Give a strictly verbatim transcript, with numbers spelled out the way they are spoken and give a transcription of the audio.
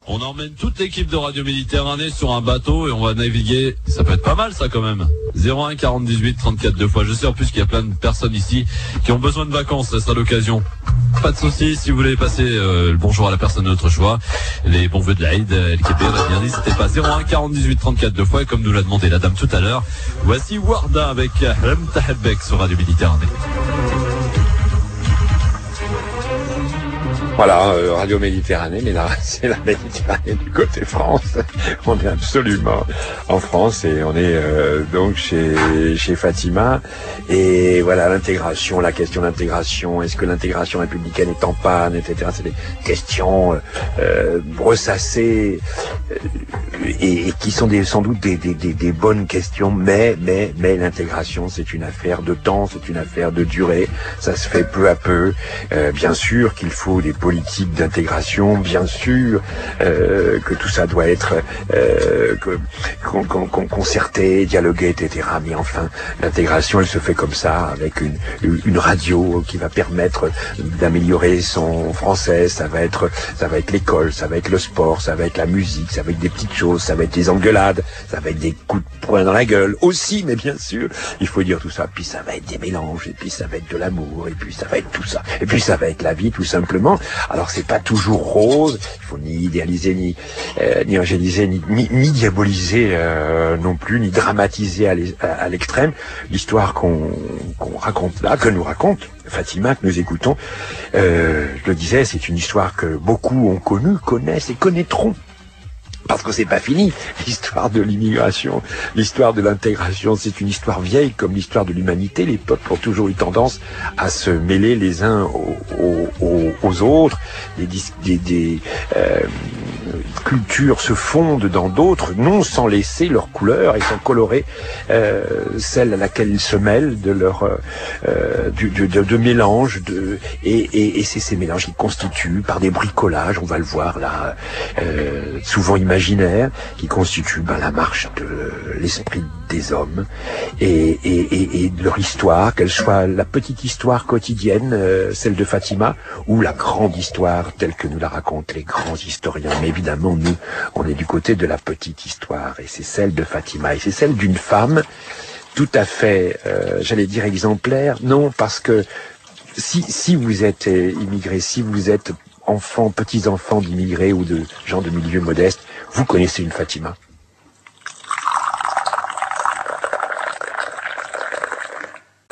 On emmène toute l'équipe de Radio Méditerranée sur un bateau et on va naviguer. Ça peut être pas mal ça quand même. zéro un quarante dix-huit trente-quatre deux fois. Je sais en plus qu'il y a plein de personnes ici qui ont besoin de vacances. Ça sera l'occasion. Pas de soucis si vous voulez passer euh, le bonjour à la personne de notre choix. Les bons vœux de l'Aïd, El Kébir, la bien n'hésitez pas. zéro un quarante dix-huit trente-quatre deux fois. Et comme nous l'a demandé la dame tout à l'heure, voici Warda avec Rem Tahabek sur Radio Méditerranée. Voilà, euh, Radio Méditerranée, mais là, c'est la Méditerranée du côté France. On est absolument en France et on est euh, donc chez chez Fatima. Et voilà, l'intégration, la question d'intégration, est-ce que l'intégration républicaine est en panne, et cetera. C'est des questions euh, ressassées euh, et, et qui sont des, sans doute des, des, des, des bonnes questions, mais mais mais l'intégration, c'est une affaire de temps, c'est une affaire de durée. Ça se fait peu à peu. Euh, bien sûr qu'il faut des politique d'intégration, bien sûr euh, que tout ça doit être euh, que, con, con, con, concerté, dialogué, et cetera. Mais enfin, l'intégration, elle se fait comme ça, avec une, une radio qui va permettre d'améliorer son français. Ça va être, ça va être l'école, ça va être le sport, ça va être la musique, ça va être des petites choses, ça va être des engueulades, ça va être des coups de poing dans la gueule aussi, mais bien sûr, il faut dire tout ça. Puis ça va être des mélanges, et puis ça va être de l'amour, et puis ça va être tout ça, et puis ça va être la vie, tout simplement. Alors c'est pas toujours rose, il faut ni idéaliser, ni euh, ni angéliser, ni, ni, ni diaboliser euh, non plus, ni dramatiser à l'extrême. L'histoire qu'on qu'on raconte là, que nous raconte Fatima, que nous écoutons, euh, je le disais, c'est une histoire que beaucoup ont connue, connaissent et connaîtront. Parce que c'est pas fini, l'histoire de l'immigration, l'histoire de l'intégration, c'est une histoire vieille comme l'histoire de l'humanité. Les peuples ont toujours eu tendance à se mêler les uns aux, aux, aux autres. Des, des, des euh, cultures se fondent dans d'autres, non sans laisser leur couleur et sans colorer euh, celle à laquelle ils se mêlent de leur euh, de, de, de, de mélange. De, et et, et c'est ces mélanges qui constituent par des bricolages, on va le voir là, euh, souvent imaginaires, qui constituent ben, la marche de l'esprit des hommes et, et, et, et de leur histoire, qu'elle soit la petite histoire quotidienne, euh, celle de Fatima, ou la grande histoire telle que nous la racontent les grands historiens. Mais évidemment, nous, on est du côté de la petite histoire, et c'est celle de Fatima, et c'est celle d'une femme tout à fait, euh, j'allais dire exemplaire, non, parce que si, si vous êtes immigré, si vous êtes enfants, petits-enfants d'immigrés ou de gens de milieux modestes, vous connaissez une Fatima.